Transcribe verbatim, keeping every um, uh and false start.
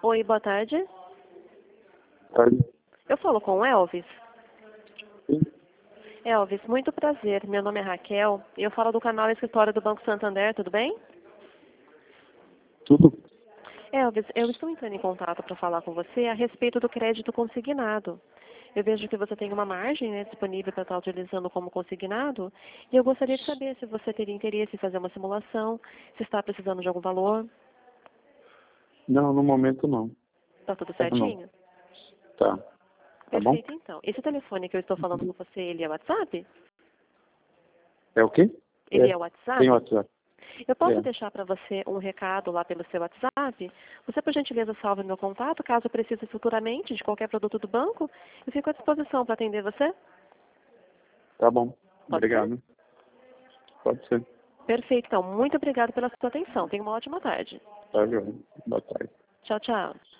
Oi, boa tarde. Tarde. Eu falo com o Elvis. Sim. Elvis, muito prazer. Meu nome é Raquel e eu falo do canal Escritório do Banco Santander, tudo bem? Tudo? Elvis, eu estou entrando em contato para falar com você a respeito do crédito consignado. Eu vejo que você tem uma margem, né, disponível para estar utilizando como consignado e eu gostaria de saber se você teria interesse em fazer uma simulação, se está precisando de algum valor. Não, no momento não. Tá tudo Tá não. certinho? Tá. Tá bom? Perfeito, então. Esse telefone que eu estou falando com você, ele é WhatsApp? É o quê? Ele É. é WhatsApp? Tem WhatsApp. Eu posso É. deixar para você um recado lá pelo seu WhatsApp? Você, por gentileza, salve meu contato, caso precise futuramente de qualquer produto do banco. Eu fico à disposição para atender você. Tá bom. Pode ser? Obrigado. Pode ser. Perfeito, então. Muito obrigada pela sua atenção. Tenha uma ótima tarde. Tá, João. Boa tarde. Tchau, tchau.